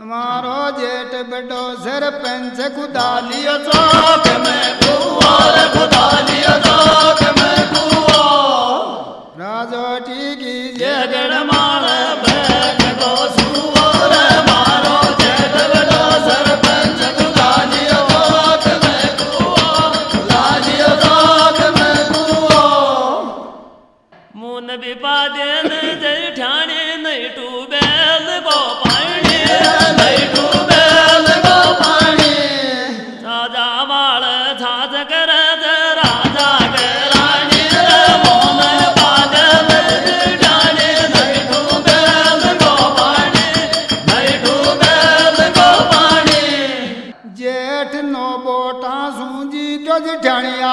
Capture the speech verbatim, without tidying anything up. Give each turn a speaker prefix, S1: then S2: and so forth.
S1: मारो जेठ बड़ो सरपंच खुदा लियो चौक में कुआर खुदा लियो चौक में कुआ राजोटी की जगड़ माल बैठ दो सुअर मारो जेठ बड़ो सरपंच खुदा लियो चौक में कुआ खुदा लियो चौक में कुआ
S2: मुन बिपा देन जय ठाणे नहीं टूबेल को पानी
S1: नहीं टूबेल को पानी
S2: राजा वाल छाछ कर राजा के रानी
S1: मोन बादल ठाणे नहीं टूबेल को पानी नहीं टूबेल को पानी जेठ नो बोटा सूंजी तो ठाणे